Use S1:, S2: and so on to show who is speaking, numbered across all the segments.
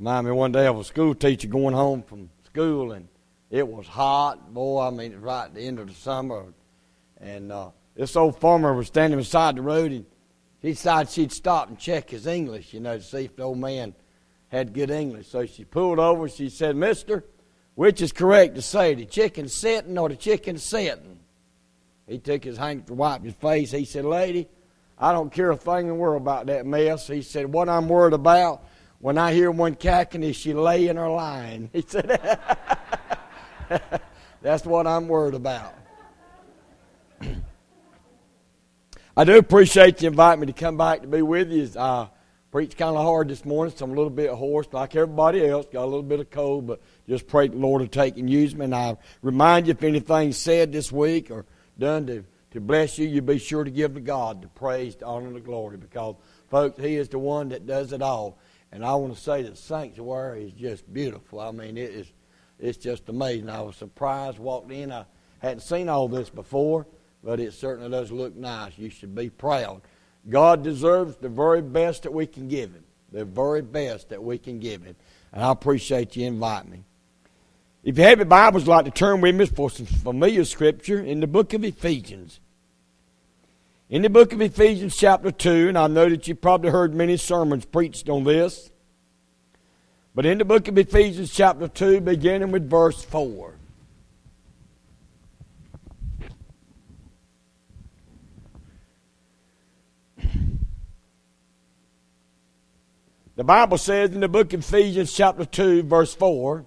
S1: Remind me one day of a school teacher going home from school, and it was hot. Boy, I mean, it was right at the end of the summer. And this old farmer was standing beside the road, and she decided she'd stop and check his English, to see if the old man had good English. So she pulled over, she said, "Mister, which is correct to say, the chicken sitting or the chicken sitting?" He took his handkerchief to wipe his face. He said, "Lady, I don't care a thing in the world about that mess." He said, "What I'm worried about when I hear one cacking is she laying or lying." He said, "That's what I'm worried about." I do appreciate you inviting me to come back to be with you. I preached kind of hard this morning, so I'm a little bit hoarse, like everybody else. Got a little bit of cold, but just pray the Lord to take and use me. And I remind you, if anything's said this week or done to bless you, you be sure to give to God the praise, the honor, and the glory, because, folks, He is the one that does it all. And I want to say that the sanctuary is just beautiful. I mean, it's just amazing. I was surprised, walked in. I hadn't seen all this before, but it certainly does look nice. You should be proud. God deserves the very best that we can give Him, the very best that we can give Him. And I appreciate you inviting me. If you have your Bibles, I'd like to turn with me for some familiar scripture in the book of Ephesians. In the book of Ephesians chapter 2, and I know that you've probably heard many sermons preached on this, but in the book of Ephesians chapter 2, beginning with verse 4. The Bible says in the book of Ephesians chapter 2, verse 4,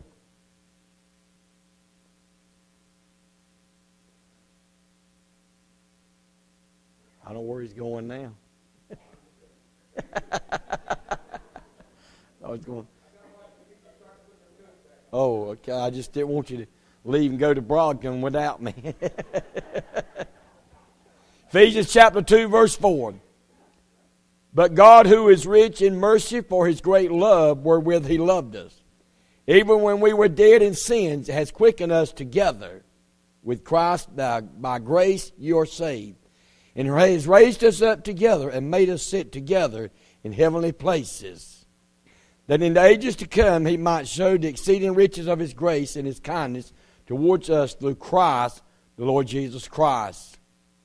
S1: I don't know where he's going now. I was going. Oh, okay. I just didn't want you to leave and go to Broadcom without me. Ephesians chapter 2, verse 4. But God, who is rich in mercy for His great love wherewith He loved us, even when we were dead in sins, has quickened us together with Christ. By grace you are saved, and has raised us up together and made us sit together in heavenly places, that in the ages to come He might show the exceeding riches of His grace and His kindness towards us through Christ, the Lord Jesus Christ.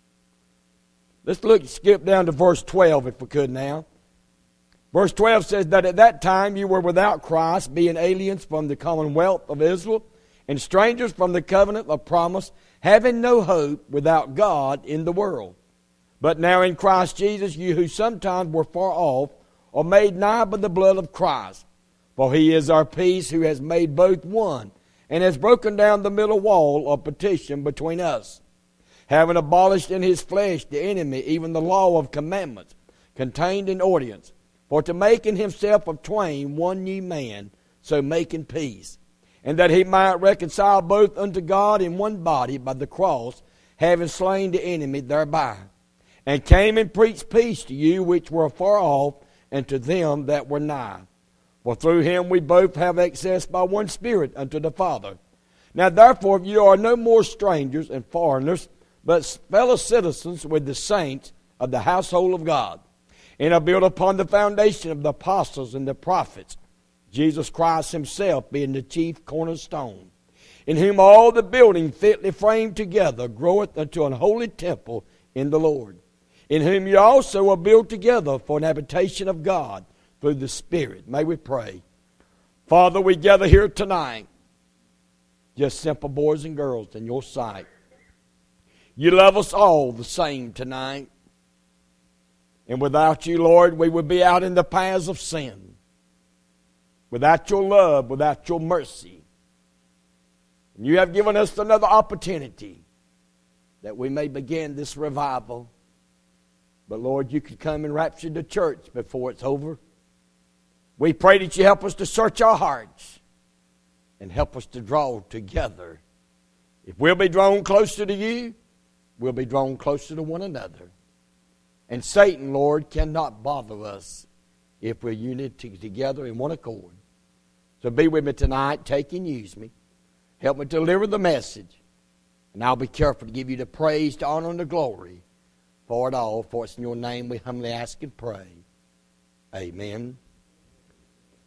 S1: Let's skip down to verse 12 if we could now. Verse 12 says that at that time you were without Christ, being aliens from the commonwealth of Israel, and strangers from the covenant of promise, having no hope, without God in the world. But now in Christ Jesus, you who sometimes were far off, are made nigh by the blood of Christ. For He is our peace, who has made both one, and has broken down the middle wall of partition between us, having abolished in His flesh the enemy, even the law of commandments contained in ordinance, for to make in Himself of twain one new man, so making peace, and that He might reconcile both unto God in one body by the cross, having slain the enemy thereby, and came and preached peace to you which were far off, and to them that were nigh. For through Him we both have access by one Spirit unto the Father. Now therefore you are no more strangers and foreigners, but fellow citizens with the saints of the household of God, and are built upon the foundation of the apostles and the prophets, Jesus Christ Himself being the chief cornerstone, in whom all the building fitly framed together groweth unto an holy temple in the Lord, in whom you also are built together for an habitation of God through the Spirit. May we pray. Father, we gather here tonight, just simple boys and girls in Your sight. You love us all the same tonight. And without You, Lord, we would be out in the paths of sin. Without Your love, without Your mercy. And You have given us another opportunity that we may begin this revival. But Lord, You could come and rapture the church before it's over. We pray that You help us to search our hearts and help us to draw together. If we'll be drawn closer to You, we'll be drawn closer to one another. And Satan, Lord, cannot bother us if we're united together in one accord. So be with me tonight. Take and use me. Help me deliver the message. And I'll be careful to give You the praise, the honor, and the glory for it all. For it's in Your name we humbly ask and pray. Amen.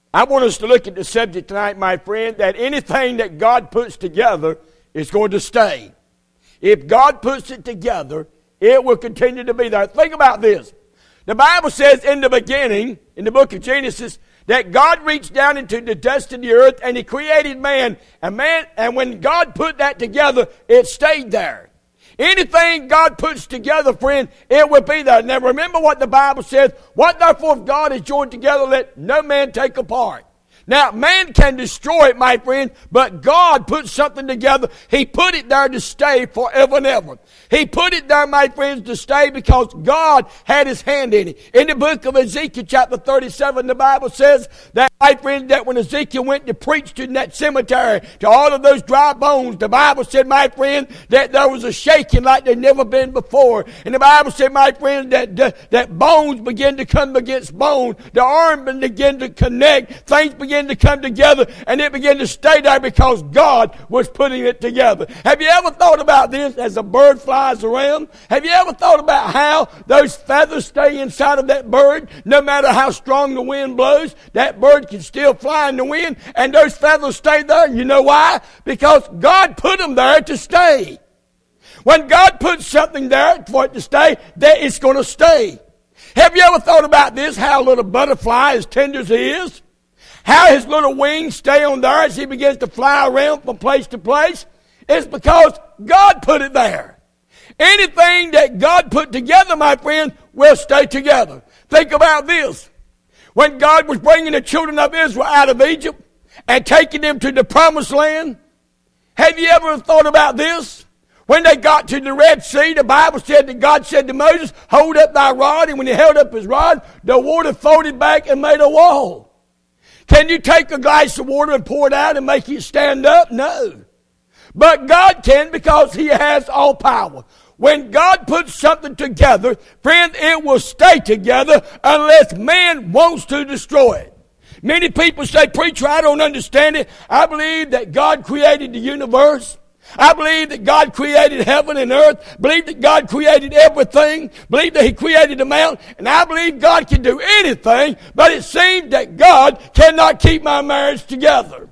S1: I want us to look at the subject tonight, my friend, that anything that God puts together is going to stay. If God puts it together, it will continue to be there. Think about this. The Bible says in the beginning, in the book of Genesis, that God reached down into the dust of the earth and He created man. And when God put that together, it stayed there. Anything God puts together, friend, it will be there. Now remember what the Bible says. What therefore God has joined together, let no man take apart. Now, man can destroy it, my friend, but God put something together. He put it there to stay forever and ever. He put it there, my friends, to stay because God had His hand in it. In the book of Ezekiel chapter 37, the Bible says that, my friend, that when Ezekiel went to preach to that cemetery, to all of those dry bones, the Bible said, my friend, that there was a shaking like there'd never been before. And the Bible said, my friend, that bones began to come against bone. The arm began to connect. Things began to come together, and it began to stay there because God was putting it together. Have you ever thought about this as a bird flies around? Have you ever thought about how those feathers stay inside of that bird? No matter how strong the wind blows, that bird can still fly in the wind, and those feathers stay there. You know why? Because God put them there to stay. When God puts something there for it to stay, then it's going to stay. Have you ever thought about this, how a little butterfly, as tender as he is, how his little wings stay on there as he begins to fly around from place to place? It's because God put it there. Anything that God put together, my friend, will stay together. Think about this. When God was bringing the children of Israel out of Egypt and taking them to the promised land, have you ever thought about this? When they got to the Red Sea, the Bible said that God said to Moses, hold up thy rod, and when he held up his rod, the water folded back and made a wall. Can you take a glass of water and pour it out and make it stand up? No. But God can, because He has all power. When God puts something together, friend, it will stay together unless man wants to destroy it. Many people say, preacher, I don't understand it. I believe that God created the universe. I believe that God created heaven and earth. Believe that God created everything. Believe that He created the mountain. And I believe God can do anything, but it seems that God cannot keep my marriage together.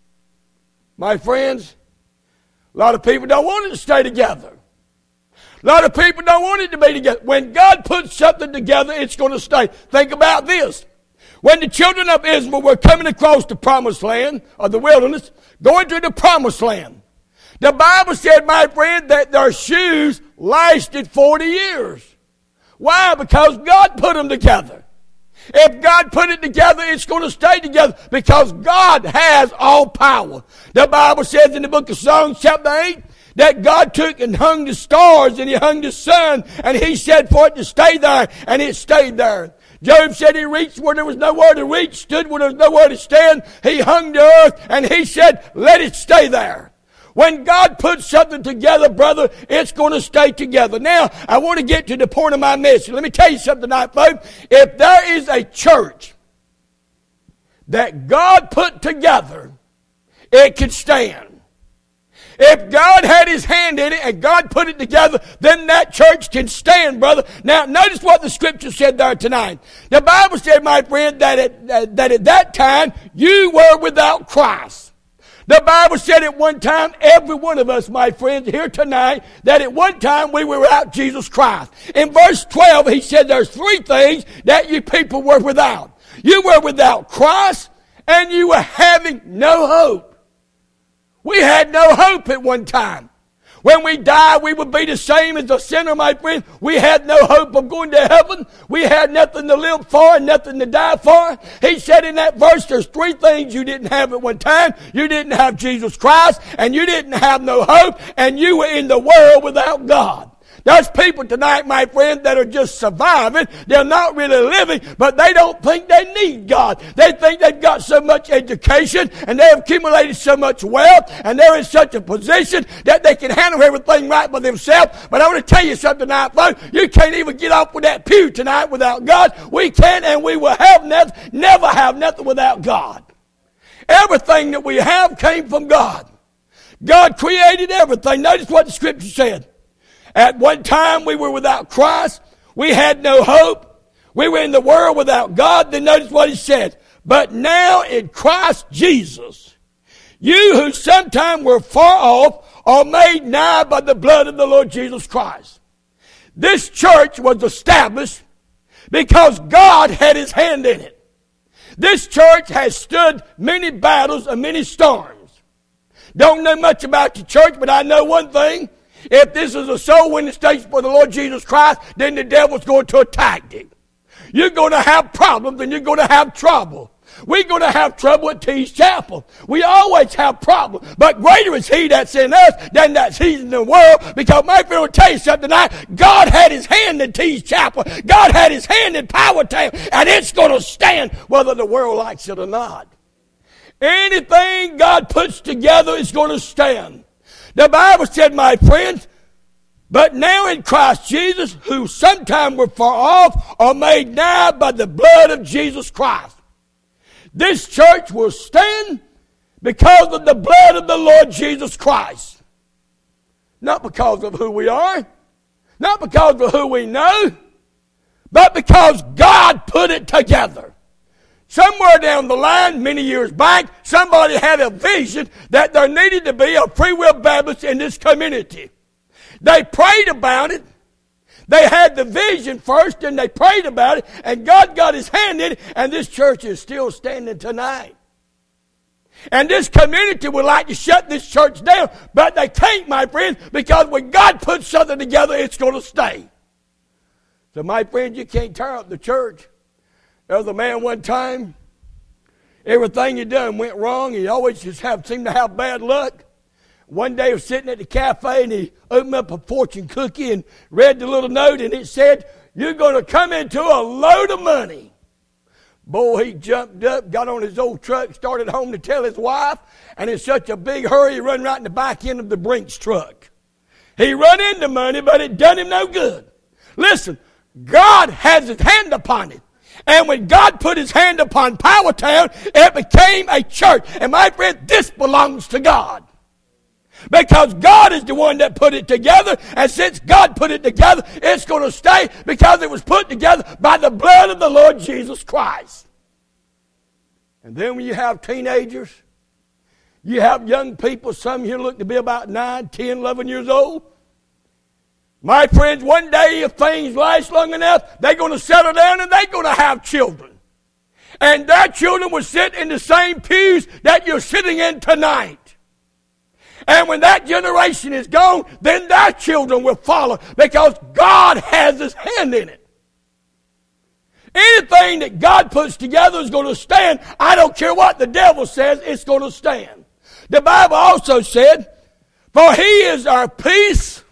S1: My friends, a lot of people don't want it to stay together. A lot of people don't want it to be together. When God puts something together, it's going to stay. Think about this. When the children of Israel were coming across the promised land, or the wilderness, going to the promised land, the Bible said, my friend, that their shoes lasted 40 years. Why? Because God put them together. If God put it together, it's going to stay together because God has all power. The Bible says in the book of Psalms chapter 8 that God took and hung the stars and He hung the sun, and He said for it to stay there, and it stayed there. Job said he reached where there was nowhere to reach, stood where there was nowhere to stand. He hung the earth, and He said, let it stay there. When God puts something together, brother, it's going to stay together. Now, I want to get to the point of my message. Let me tell you something tonight, folks. If there is a church that God put together, it can stand. If God had His hand in it and God put it together, then that church can stand, brother. Now, notice what the Scripture said there tonight. The Bible said, my friend, that at that time you were without Christ. The Bible said at one time, every one of us, my friends, here tonight, that at one time we were without Jesus Christ. In verse 12, he said there's three things that you people were without. You were without Christ, and you were having no hope. We had no hope at one time. When we die, we would be the same as a sinner, my friend. We had no hope of going to heaven. We had nothing to live for and nothing to die for. He said in that verse, there's three things you didn't have at one time. You didn't have Jesus Christ, and you didn't have no hope, and you were in the world without God. There's people tonight, my friend, that are just surviving. They're not really living, but they don't think they need God. They think they've got so much education and they've accumulated so much wealth and they're in such a position that they can handle everything right by themselves. But I want to tell you something tonight, folks. You can't even get off with that pew tonight without God. We can and we will have nothing, never have nothing without God. Everything that we have came from God. God created everything. Notice what the Scripture said. At one time we were without Christ. We had no hope. We were in the world without God. Then notice what He said. but now in Christ Jesus, you who sometime were far off are made nigh by the blood of the Lord Jesus Christ. This church was established because God had his hand in it. This church has stood many battles and many storms. Don't know much about the church, but I know one thing. If this is a soul winning station for the Lord Jesus Christ, then the devil's going to attack it. You're going to have problems and you're going to have trouble. We're going to have trouble at Tees Chapel. We always have problems. But greater is he that's in us than that's he's in the world. Because my friend will tell you something tonight. God had his hand in Tees Chapel. God had his hand in Powertown. And it's going to stand whether the world likes it or not. Anything God puts together is going to stand. The Bible said, my friends, but now in Christ Jesus, who sometime were far off, are made nigh by the blood of Jesus Christ. This church will stand because of the blood of the Lord Jesus Christ. Not because of who we are, not because of who we know, but because God put it together. Somewhere down the line, many years back, somebody had a vision that there needed to be a Free Will Baptist in this community. They prayed about it. They had the vision first, and they prayed about it, and God got his hand in it, and this church is still standing tonight. And this community would like to shut this church down, but they can't, my friends, because when God puts something together, it's going to stay. So, my friends, you can't tear up the church. There was a man one time, everything he done went wrong. He always just seemed to have bad luck. One day he was sitting at the cafe and he opened up a fortune cookie and read the little note, and it said, you're going to come into a load of money. Boy, he jumped up, got on his old truck, started home to tell his wife, and in such a big hurry, he run right in the back end of the Brinks truck. He run into money, but it done him no good. Listen, God has his hand upon it. And when God put his hand upon Powertown, it became a church. And my friend, this belongs to God. Because God is the one that put it together. And since God put it together, it's going to stay because it was put together by the blood of the Lord Jesus Christ. And then when you have teenagers, you have young people, some here look to be about 9, 10, 11 years old. My friends, one day if things last long enough, they're going to settle down and they're going to have children. And their children will sit in the same pews that you're sitting in tonight. And when that generation is gone, then their children will follow because God has his hand in it. Anything that God puts together is going to stand. I don't care what the devil says, it's going to stand. The Bible also said, for he is our peace.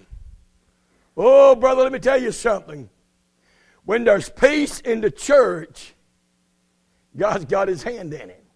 S1: Oh, brother, let me tell you something. When there's peace in the church, God's got his hand in it.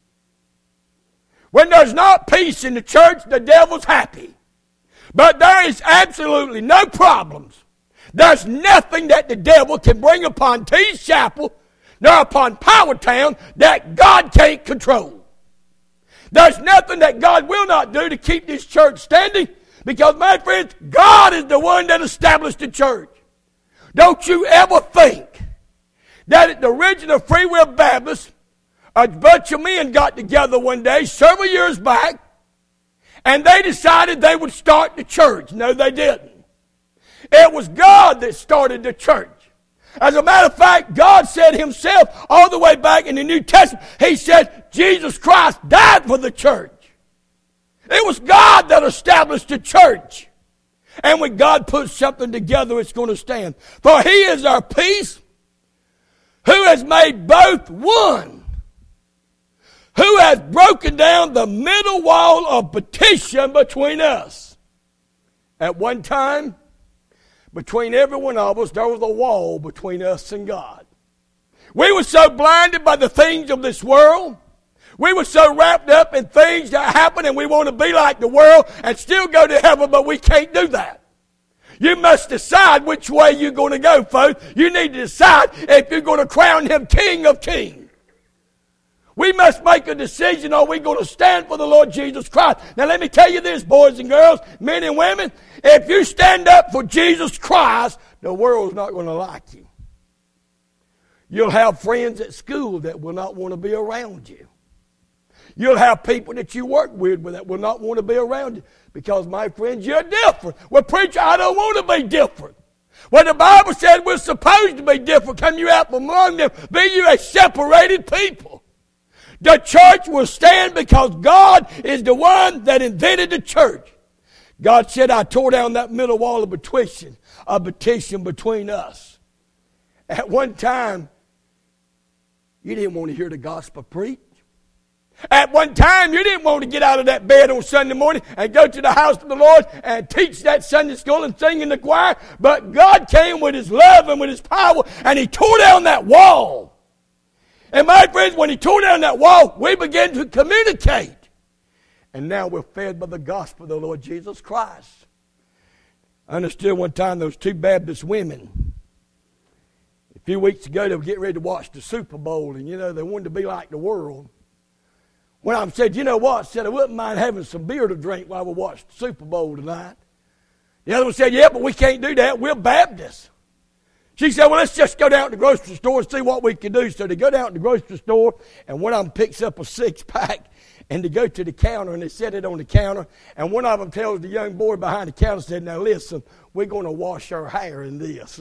S1: When there's not peace in the church, the devil's happy. But there is absolutely no problems. There's nothing that the devil can bring upon Tees Chapel nor upon Powertown that God can't control. There's nothing that God will not do to keep this church standing. Because, my friends, God is the one that established the church. Don't you ever think that at the original Free Will Baptist, a bunch of men got together one day several years back, and they decided they would start the church. No, they didn't. It was God that started the church. As a matter of fact, God said himself all the way back in the New Testament, he said, Jesus Christ died for the church. It was God that established the church. And when God puts something together, it's going to stand. For he is our peace, who has made both one, who has broken down the middle wall of partition between us. At one time, between every one of us, there was a wall between us and God. We were so blinded by the things of this world. We were so wrapped up in things that happen, and we want to be like the world and still go to heaven, but we can't do that. You must decide which way you're going to go, folks. You need to decide if you're going to crown him King of Kings. We must make a decision, are we going to stand for the Lord Jesus Christ? Now let me tell you this, boys and girls, men and women, if you stand up for Jesus Christ, the world's not going to like you. You'll have friends at school that will not want to be around you. You'll have people that you work with that will not want to be around you because, my friends, you're different. Well, preacher, I don't want to be different. Well, the Bible said we're supposed to be different. Come you out from among them. Be you a separated people. The church will stand because God is the one that invented the church. God said, I tore down that middle wall of petition between us. At one time, you didn't want to hear the gospel preached. At one time, you didn't want to get out of that bed on Sunday morning and go to the house of the Lord and teach that Sunday school and sing in the choir. But God came with His love and with His power, and He tore down that wall. And my friends, when He tore down that wall, we began to communicate. And now we're fed by the gospel of the Lord Jesus Christ. I understood one time those two Baptist women, a few weeks ago, they were getting ready to watch the Super Bowl, and they wanted to be like the world. One of them said, you know what? Said, I wouldn't mind having some beer to drink while we watch the Super Bowl tonight. The other one said, yeah, but we can't do that. We're Baptists. She said, well, let's just go down to the grocery store and see what we can do. So they go down to the grocery store, and one of them picks up a six-pack, and they go to the counter, and they set it on the counter. And one of them tells the young boy behind the counter, said, now listen, we're going to wash our hair in this.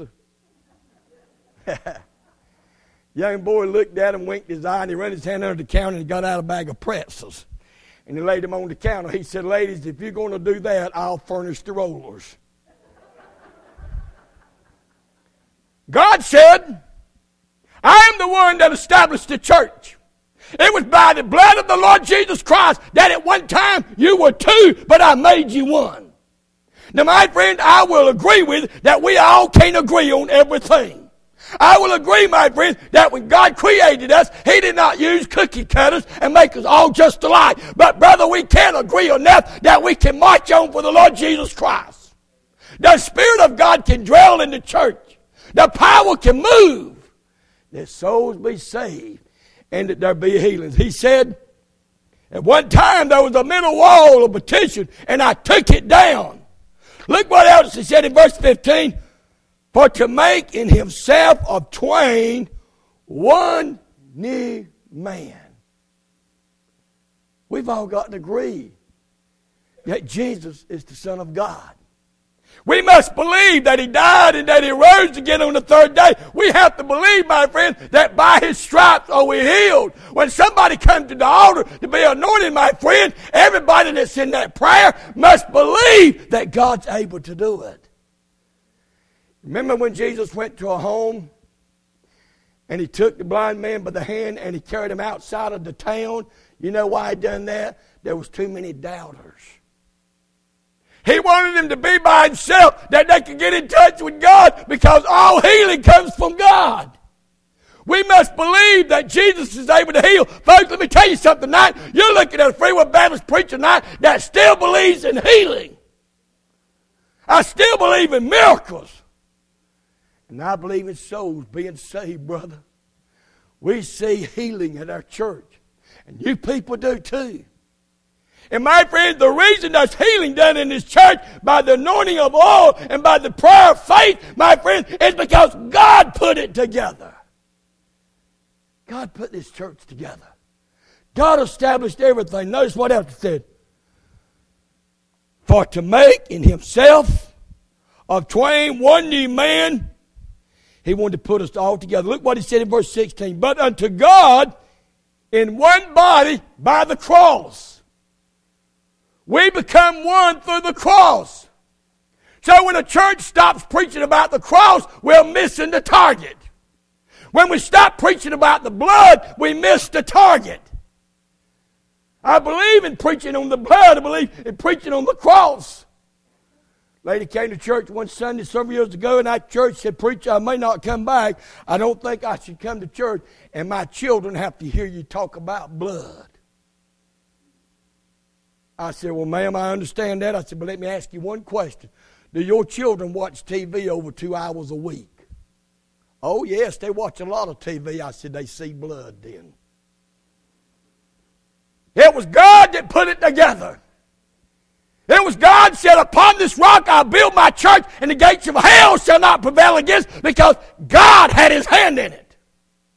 S1: Young boy looked at him, winked his eye, and he ran his hand under the counter and he got out a bag of pretzels. And he laid them on the counter. He said, ladies, if you're going to do that, I'll furnish the rollers. God said, I am the one that established the church. It was by the blood of the Lord Jesus Christ that at one time you were two, but I made you one. Now, my friend, I will agree with that we all can't agree on everything. I will agree, my friend, that when God created us, He did not use cookie cutters and make us all just alike. But, brother, we can agree enough that we can march on for the Lord Jesus Christ. The Spirit of God can dwell in the church. The power can move. That souls be saved and that there be healings. He said, at one time there was a middle wall of petition, and I took it down. Look what else He said in verse 15. For to make in Himself of twain one new man. We've all got to agree that Jesus is the Son of God. We must believe that He died and that He rose again on the third day. We have to believe, my friend, that by His stripes are we healed. When somebody comes to the altar to be anointed, my friend, everybody that's in that prayer must believe that God's able to do it. Remember when Jesus went to a home and He took the blind man by the hand and He carried him outside of the town? You know why He done that? There was too many doubters. He wanted them to be by Himself, that they could get in touch with God, because all healing comes from God. We must believe that Jesus is able to heal. Folks, let me tell you something tonight. You're looking at a Free Will Baptist preacher tonight that still believes in healing. I still believe in miracles. And I believe in souls being saved, brother. We see healing at our church. And you people do too. And my friends, the reason there's healing done in this church by the anointing of oil and by the prayer of faith, my friends, is because God put it together. God put this church together. God established everything. Notice what else it said. For to make in Himself of twain one new man, He wanted to put us all together. Look what He said in verse 16. But unto God in one body by the cross. We become one through the cross. So when a church stops preaching about the cross, we're missing the target. When we stop preaching about the blood, we miss the target. I believe in preaching on the blood. I believe in preaching on the cross. Lady came to church one Sunday several years ago, and that church said, preacher, I may not come back. I don't think I should come to church, and my children have to hear you talk about blood. I said, well, ma'am, I understand that. I said, but let me ask you one question. Do your children watch TV over 2 hours a week? Oh, yes, they watch a lot of TV. I said, they see blood then. It was God that put it together. It was God said, upon this rock I'll build my church, and the gates of hell shall not prevail against, because God had His hand in it.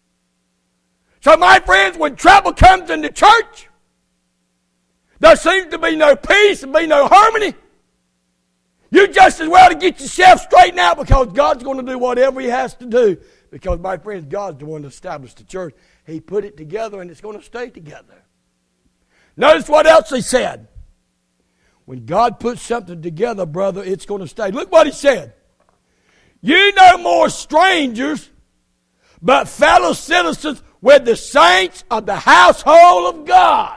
S1: So my friends, when trouble comes in the church, there seems to be no peace and be no harmony. You just as well to get yourself straightened out, because God's going to do whatever He has to do. Because, my friends, God's the one that established the church. He put it together, and it's going to stay together. Notice what else He said. When God puts something together, brother, it's going to stay. Look what He said. You no more strangers, but fellow citizens with the saints of the household of God.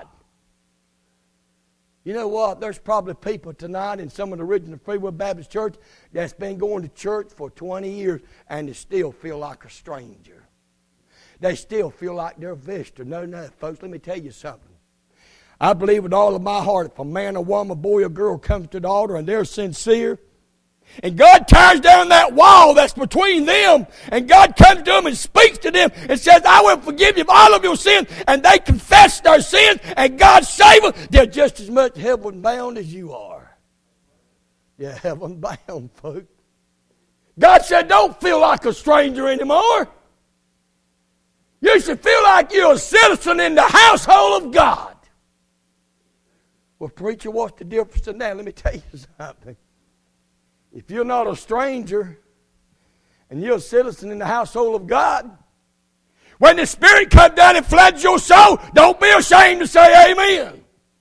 S1: You know what? There's probably people tonight in some of the original Free Will Baptist Church that's been going to church for 20 years and they still feel like a stranger. They still feel like they're a visitor. No, folks, let me tell you something. I believe with all of my heart, if a man, a woman, a boy, or girl comes to the altar and they're sincere, and God tears down that wall that's between them, and God comes to them and speaks to them and says, I will forgive you of all of your sins, and they confess their sins, and God save them, they're just as much heaven bound as you are. Yeah, heaven bound, folks. God said, don't feel like a stranger anymore. You should feel like you're a citizen in the household of God. Well, preacher, what's the difference in that? Let me tell you something. If you're not a stranger and you're a citizen in the household of God, when the Spirit comes down and floods your soul, don't be ashamed to say amen.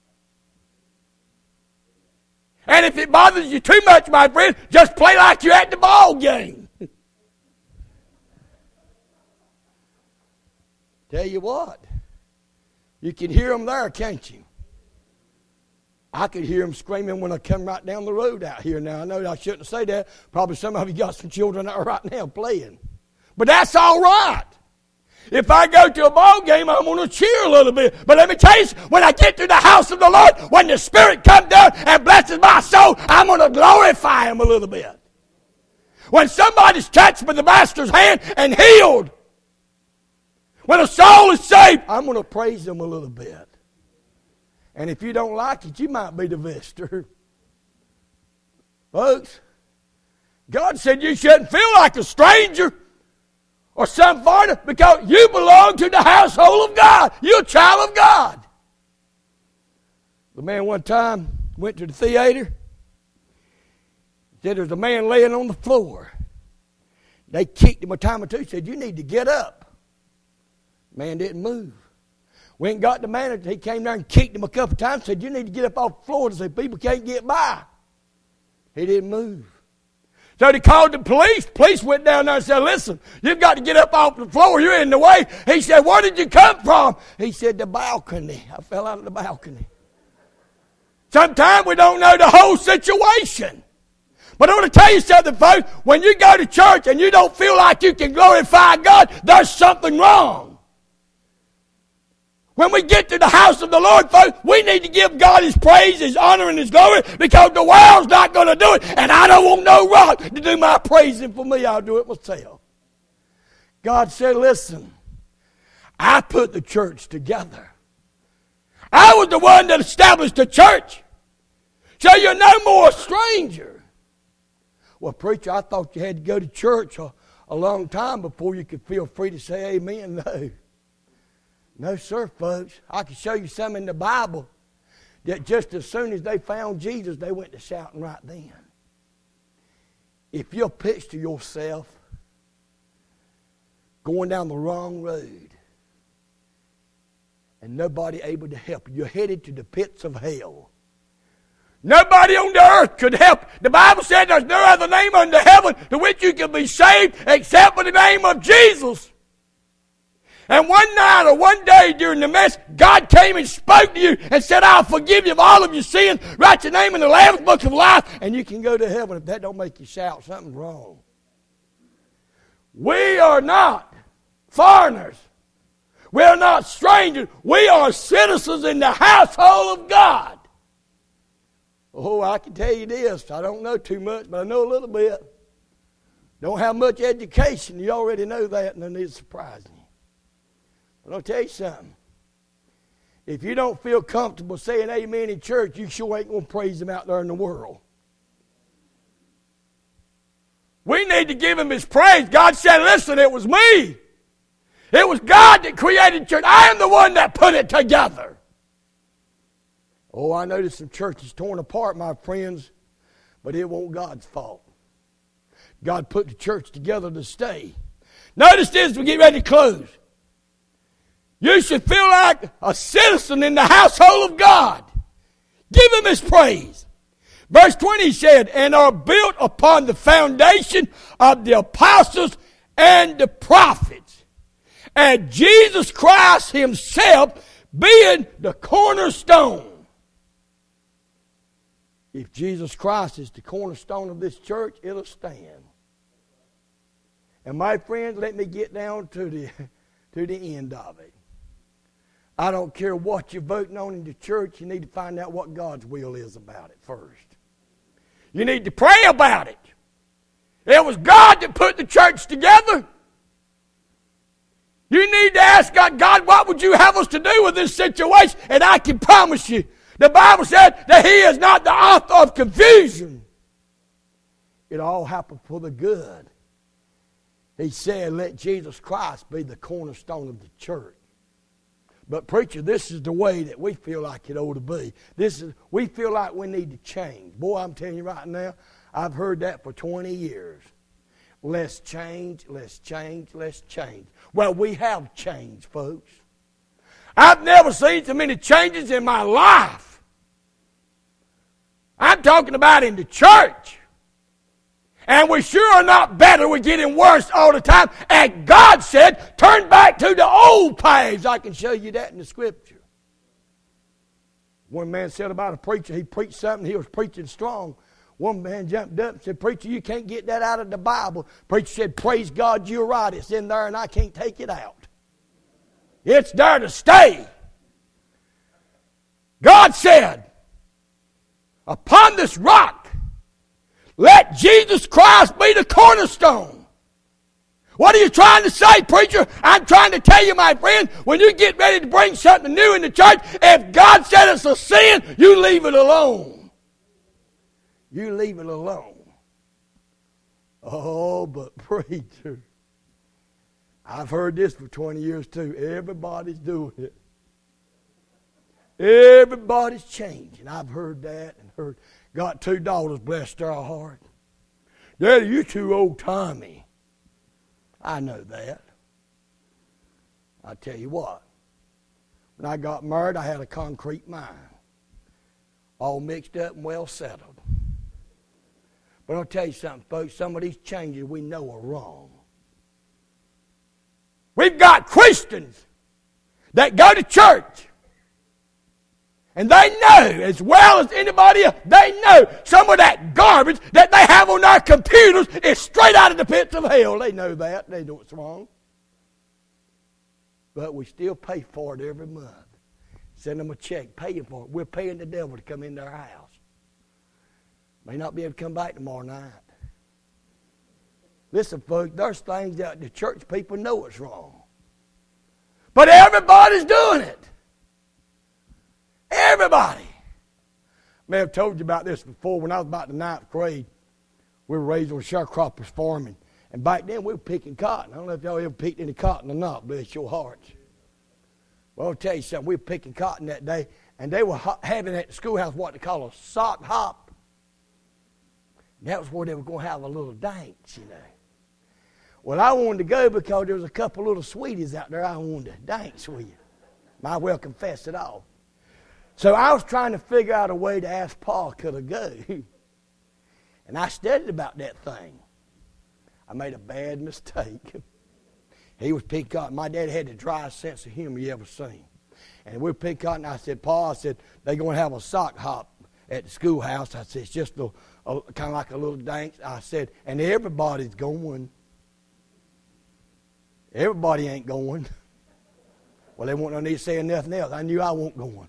S1: And if it bothers you too much, my friend, just play like you're at the ball game. Tell you what, you can hear them there, can't you? I could hear them screaming when I come right down the road out here now. I know I shouldn't say that. Probably some of you got some children out right now playing. But that's all right. If I go to a ball game, I'm going to cheer a little bit. But let me tell you, when I get to the house of the Lord, when the Spirit comes down and blesses my soul, I'm going to glorify Him a little bit. When somebody's touched by the Master's hand and healed, when a soul is saved, I'm going to praise Him a little bit. And if you don't like it, you might be the visitor. Folks, God said you shouldn't feel like a stranger or some foreigner because you belong to the household of God. You're a child of God. The man one time went to the theater. Said there's a man laying on the floor. They kicked him a time or two. Said, you need to get up. Man didn't move. We ain't got the manager. He came there and kicked him a couple times. Said, you need to get up off the floor. And said, people can't get by. He didn't move. So they called the police. Police went down there and said, listen, you've got to get up off the floor. You're in the way. He said, where did you come from? He said, the balcony. I fell out of the balcony. Sometimes we don't know the whole situation. But I want to tell you something, folks. When you go to church and you don't feel like you can glorify God, there's something wrong. When we get to the house of the Lord, folks, we need to give God His praise, His honor, and His glory because the world's not going to do it. And I don't want no rock to do my praising for me. I'll do it myself. God said, listen, I put the church together. I was the one that established the church. So you're no more a stranger. Well, preacher, I thought you had to go to church a long time before you could feel free to say amen. No. No, sir, folks. I can show you some in the Bible that just as soon as they found Jesus, they went to shouting right then. If you'll picture yourself going down the wrong road and nobody able to help you, you're headed to the pits of hell. Nobody on the earth could help. The Bible said there's no other name under heaven to which you can be saved except for the name of Jesus. And one night or one day during the mess, God came and spoke to you and said, I'll forgive you of all of your sins. Write your name in the Lamb's Book of Life, and you can go to heaven. If that don't make you shout, something's wrong. We are not foreigners. We are not strangers. We are citizens in the household of God. Oh, I can tell you this. I don't know too much, but I know a little bit. Don't have much education. You already know that, and it needs surprising. But I'll tell you something. If you don't feel comfortable saying amen in church, you sure ain't going to praise Him out there in the world. We need to give Him His praise. God said, listen, it was me. It was God that created the church. I am the one that put it together. Oh, I noticed some churches torn apart, my friends, but it wasn't God's fault. God put the church together to stay. Notice this as we get ready to close. You should feel like a citizen in the household of God. Give him his praise. Verse 20 said, and are built upon the foundation of the apostles and the prophets, and Jesus Christ himself being the cornerstone. If Jesus Christ is the cornerstone of this church, it'll stand. And my friends, let me get down to the end of it. I don't care what you're voting on in the church, you need to find out what God's will is about it first. You need to pray about it. It was God that put the church together. You need to ask God, God, what would you have us to do with this situation? And I can promise you, the Bible said that he is not the author of confusion. It all happened for the good. He said, let Jesus Christ be the cornerstone of the church. But preacher, this is the way that we feel like it ought to be. We feel like we need to change. Boy, I'm telling you right now, I've heard that for 20 years. Let's change, let's change, let's change. Well, we have changed, folks. I've never seen so many changes in my life. I'm talking about in the church. And we sure are not better. We're getting worse all the time. And God said, turn back to the old paths. I can show you that in the Scripture. One man said about a preacher, he preached something, he was preaching strong. One man jumped up and said, preacher, you can't get that out of the Bible. Preacher said, praise God, you're right. It's in there and I can't take it out. It's there to stay. God said, upon this rock, let Jesus Christ be the cornerstone. What are you trying to say, preacher? I'm trying to tell you, my friend, when you get ready to bring something new in the church, if God said it's a sin, you leave it alone. You leave it alone. Oh, but preacher, I've heard this for 20 years too. Everybody's doing it. Everybody's changing. I've heard that and heard. Got 2 daughters, bless their heart. Daddy, you too old-timey. I know that. I tell you what. When I got married, I had a concrete mind. All mixed up and well settled. But I'll tell you something, folks. Some of these changes we know are wrong. We've got Christians that go to church. And they know, as well as anybody else, they know some of that garbage that they have on their computers is straight out of the pits of hell. They know that. They know it's wrong. But we still pay for it every month. Send them a check, paying for it. We're paying the devil to come into our house. May not be able to come back tomorrow night. Listen, folks, there's things that the church people know it's wrong. But everybody's doing it. Everybody. I may have told you about this before. When I was about the 9th grade, we were raised on a sharecroppers farm. And back then we were picking cotton. I don't know if y'all ever picked any cotton or not. Bless your hearts. Well, I'll tell you something. We were picking cotton that day. And they were having at the schoolhouse what they call a sock hop. And that was where they were going to have a little dance, you know. Well, I wanted to go because there was a couple little sweeties out there I wanted to dance with. Might well confess it all. So I was trying to figure out a way to ask Paul could I go. And I studied about that thing. I made a bad mistake. He was picking cotton. My dad had the driest sense of humor you ever seen. And we were picking cotton. I said, Paul, I said, they're going to have a sock hop at the schoolhouse. I said, it's just kind of like a little dance. I said, and everybody's going. Everybody ain't going. Well, they won't no need to say nothing else. I knew I wasn't going.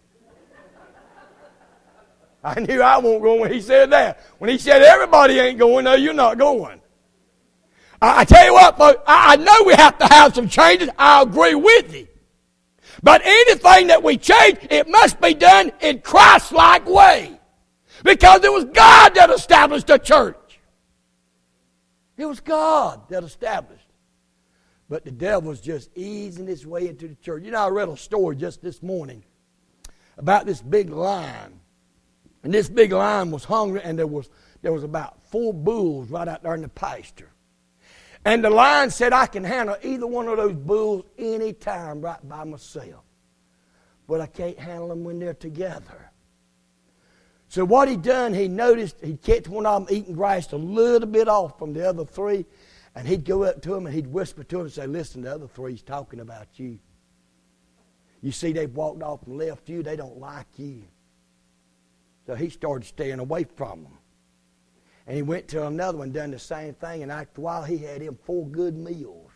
S1: I knew I wasn't going when he said that. When he said everybody ain't going, no, you're not going. I tell you what, folks, I know we have to have some changes. I agree with you. But anything that we change, it must be done in Christ-like way. Because it was God that established the church. It was God that established. But the devil's just easing his way into the church. You know, I read a story just this morning about this big lion. And this big lion was hungry, and there was about 4 bulls right out there in the pasture. And the lion said, I can handle either one of those bulls any time right by myself. But I can't handle them when they're together. So what he done, he noticed he'd catch one of them eating grass a little bit off from the other 3, and he'd go up to him and he'd whisper to him and say, listen, the other 3's talking about you. You see, they've walked off and left you. They don't like you. So he started staying away from them. And he went to another one, done the same thing, and after a while he had him 4 good meals.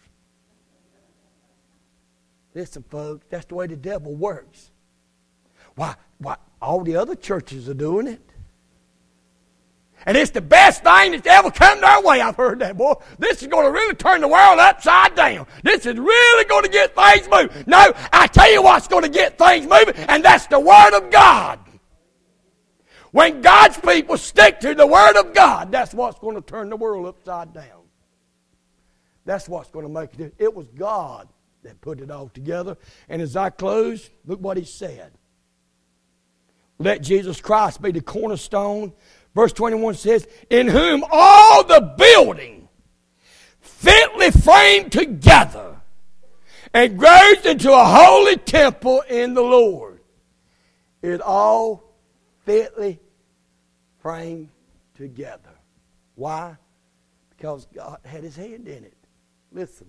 S1: Listen, folks, that's the way the devil works. Why, all the other churches are doing it. And it's the best thing that's ever come their way. I've heard that, boy. This is going to really turn the world upside down. This is really going to get things moving. No, I tell you what's going to get things moving, and that's the Word of God. When God's people stick to the Word of God, that's what's going to turn the world upside down. That's what's going to make it. It was God that put it all together. And as I close, look what he said. Let Jesus Christ be the cornerstone. Verse 21 says, in whom all the building fitly framed together and grows into a holy temple in the Lord. It all fitly framed together. Why? Because God had his hand in it. Listen.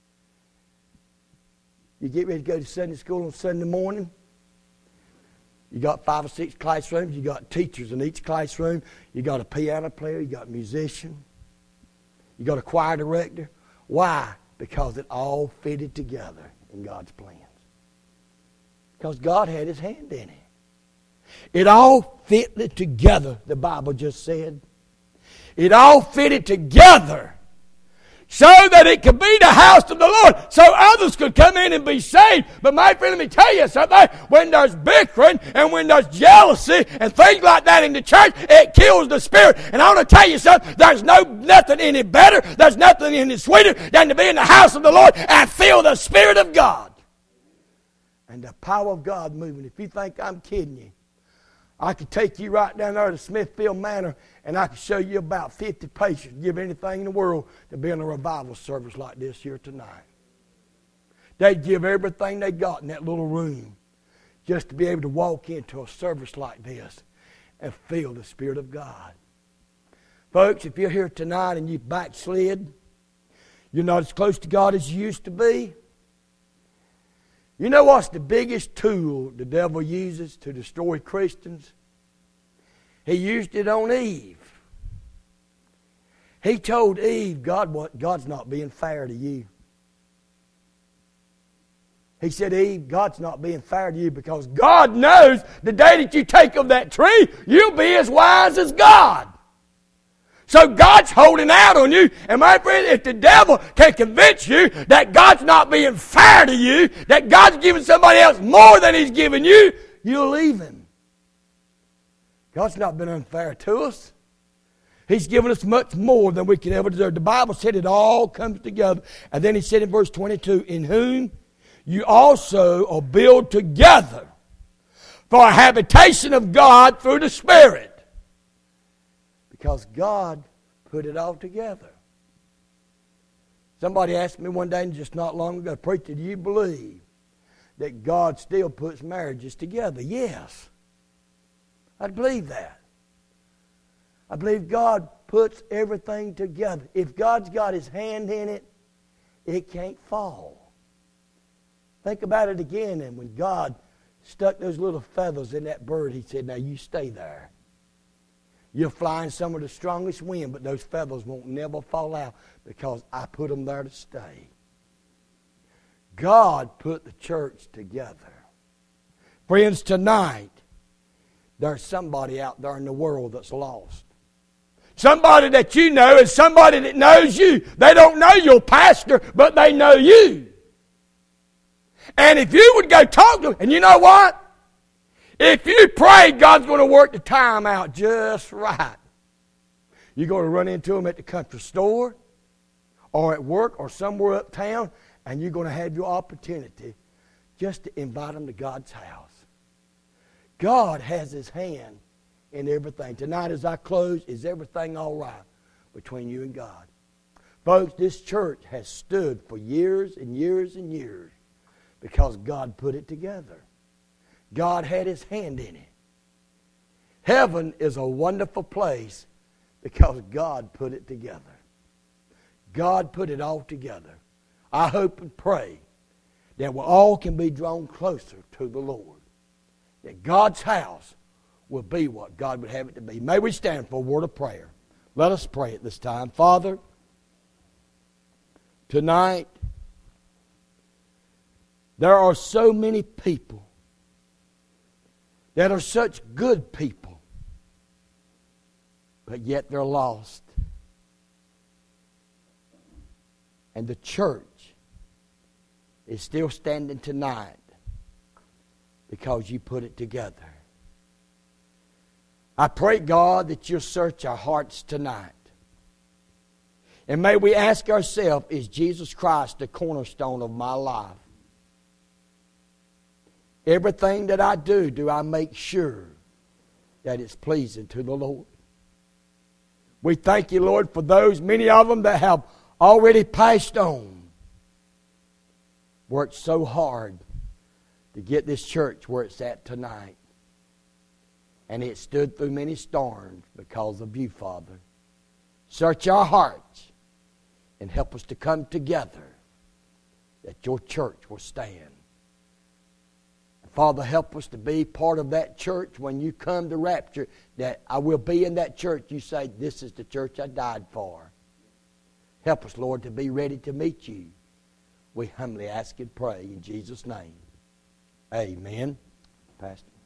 S1: You get ready to go to Sunday school on Sunday morning. You got 5 or 6 classrooms. You got teachers in each classroom. You got a piano player. You got a musician. You got a choir director. Why? Because it all fitted together in God's plans. Because God had his hand in it. It all fitted together, the Bible just said. It all fitted together so that it could be the house of the Lord, so others could come in and be saved. But my friend, let me tell you something. When there's bickering and when there's jealousy and things like that in the church, it kills the spirit. And I want to tell you something. There's nothing any better, there's nothing any sweeter than to be in the house of the Lord and feel the Spirit of God. And the power of God moving. If you think I'm kidding you, I could take you right down there to Smithfield Manor and I could show you about 50 patients, give anything in the world to be in a revival service like this here tonight. They'd give everything they got in that little room just to be able to walk into a service like this and feel the Spirit of God. Folks, if you're here tonight and you've backslid, you're not as close to God as you used to be, you know what's the biggest tool the devil uses to destroy Christians? He used it on Eve. He told Eve, God's not being fair to you. He said, Eve, God's not being fair to you because God knows the day that you take of that tree, you'll be as wise as God. So God's holding out on you. And my friend, if the devil can convince you that God's not being fair to you, that God's giving somebody else more than he's giving you, you'll leave him. God's not been unfair to us. He's given us much more than we could ever deserve. The Bible said it all comes together. And then he said in verse 22, in whom you also are built together for a habitation of God through the Spirit. Because God put it all together. Somebody asked me one day, just not long ago, preacher, do you believe that God still puts marriages together? Yes. I believe that. I believe God puts everything together. If God's got his hand in it, it can't fall. Think about it again. And when God stuck those little feathers in that bird, he said, now you stay there. You're flying some of the strongest wind, but those feathers won't never fall out because I put them there to stay. God put the church together. Friends, tonight, there's somebody out there in the world that's lost. Somebody that you know is somebody that knows you. They don't know your pastor, but they know you. And if you would go talk to them, and you know what? If you pray, God's going to work the time out just right. You're going to run into them at the country store or at work or somewhere uptown, And you're going to have your opportunity just to invite them to God's house. God has His hand in everything. Tonight as I close, is everything all right between you and God? Folks, this church has stood for years and years and years because God put it together. God had His hand in it. Heaven is a wonderful place because God put it together. God put it all together. I hope and pray that we all can be drawn closer to the Lord. That God's house will be what God would have it to be. May we stand for a word of prayer. Let us pray at this time. Father, tonight, there are so many people that are such good people, but yet they're lost. And the church is still standing tonight because you put it together. I pray, God, that you'll search our hearts tonight. And may we ask ourselves, is Jesus Christ the cornerstone of my life? Everything that I do I make sure that it's pleasing to the Lord? We thank you, Lord, for those, many of them that have already passed on. Worked so hard to get this church where it's at tonight. And it stood through many storms because of you, Father. Search our hearts and help us to come together that your church will stand. And Father, help us to be part of that church when you come to rapture, that I will be in that church. You say, this is the church I died for. Help us, Lord, to be ready to meet you. We humbly ask and pray in Jesus' name. Amen. Pastor.